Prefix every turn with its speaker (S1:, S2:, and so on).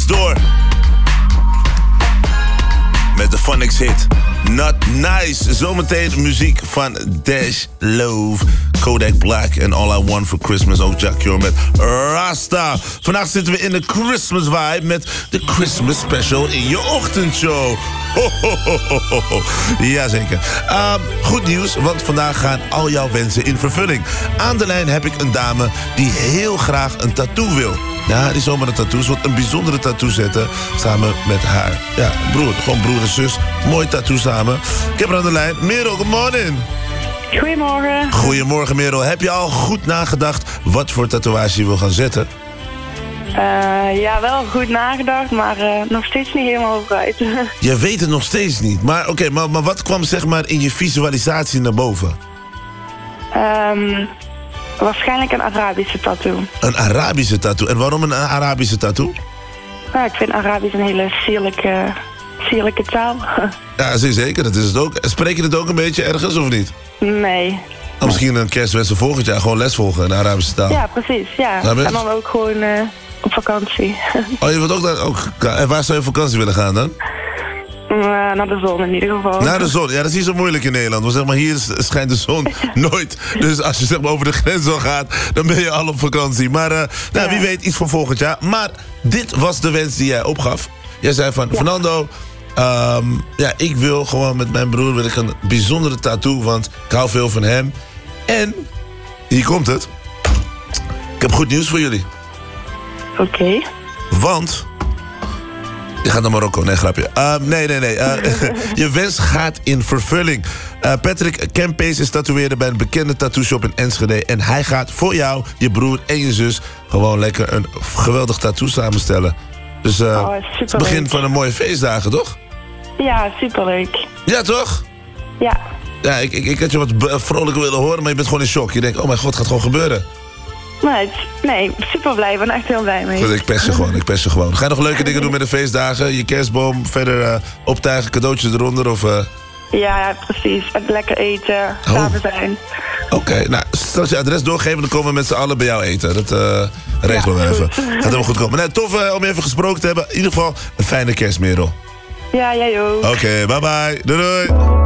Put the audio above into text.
S1: door met de Phonics hit Not Nice. Zometeen muziek van Dash Love, Kodak Black en All I Want for Christmas. Ook Jack Cure met Rasta. Vandaag zitten we in de Christmas vibe met de Christmas special in je ochtendshow. Ho, ho, ho, ho, ho. Jazeker. Goed nieuws, want vandaag gaan al jouw wensen in vervulling. Aan de lijn heb ik een dame die heel graag een tattoo wil. Ja, die zomaar een tattoo. Ze wil een bijzondere tattoo zetten samen met haar broer. Gewoon broer en zus. Mooi tattoo samen. Ik heb haar aan de lijn. Merel, good morning.
S2: Goedemorgen.
S1: Goedemorgen, Merel. Heb je al goed nagedacht wat voor tatoeage je wil gaan zetten?
S2: Ja, wel goed nagedacht, maar nog steeds niet helemaal vooruit.
S1: Je weet het nog steeds niet. Maar oké, maar wat kwam zeg maar in je visualisatie naar boven?
S2: Waarschijnlijk een Arabische tattoo.
S1: Een Arabische tattoo. En waarom een Arabische tattoo?
S2: Nou, ik vind Arabisch een hele sierlijke taal.
S1: Ja, zeker. Dat is het ook. Spreek je het ook een beetje ergens of niet?
S2: Nee.
S1: Misschien een kerstwens volgend jaar gewoon les volgen in de Arabische taal.
S2: Ja, precies. Ja. En dan ook gewoon op vakantie.
S1: Oh, je wilt ook daar... En waar zou je op vakantie willen gaan dan?
S2: Naar de zon in ieder geval.
S1: Naar de zon, ja, dat is niet zo moeilijk in Nederland. Want zeg maar, hier schijnt de zon nooit. Dus als je zeg maar over de grens al gaat, dan ben je al op vakantie. Maar wie weet, iets voor volgend jaar. Maar dit was de wens die jij opgaf. Jij zei van, Fernando, ik wil gewoon met mijn broer een bijzondere tattoo, want ik hou veel van hem. En, hier komt het. Ik heb goed nieuws voor jullie.
S2: Oké.
S1: Want... Je gaat naar Marokko, nee, grapje. Nee. Je wens gaat in vervulling. Patrick Kempees is tatoeëerder bij een bekende tattoo-shop in Enschede. En hij gaat voor jou, je broer en je zus gewoon lekker een geweldig tattoo samenstellen. Dus het begin van een mooie feestdagen, toch?
S2: Ja, superleuk.
S1: Ja, toch?
S2: Ja.
S1: Ja, ik had je wat vrolijker willen horen, maar je bent gewoon in shock. Je denkt, oh mijn god, het gaat gewoon gebeuren.
S2: Nee, super blij. Ik ben echt heel blij mee.
S1: Goed, ik pest je gewoon. Ga je nog leuke dingen doen met de feestdagen? Je kerstboom verder optuigen, cadeautjes eronder? Of,
S2: Ja, precies. En lekker eten, samen zijn.
S1: Oké, nou, straks je adres doorgeven, dan komen we met z'n allen bij jou eten. Dat regelen we even. Gaat helemaal goed komen. Nou, tof om je even gesproken te hebben. In ieder geval een fijne kerst, Merel.
S2: Ja, jij ook.
S1: Oké, bye bye. Doei doei.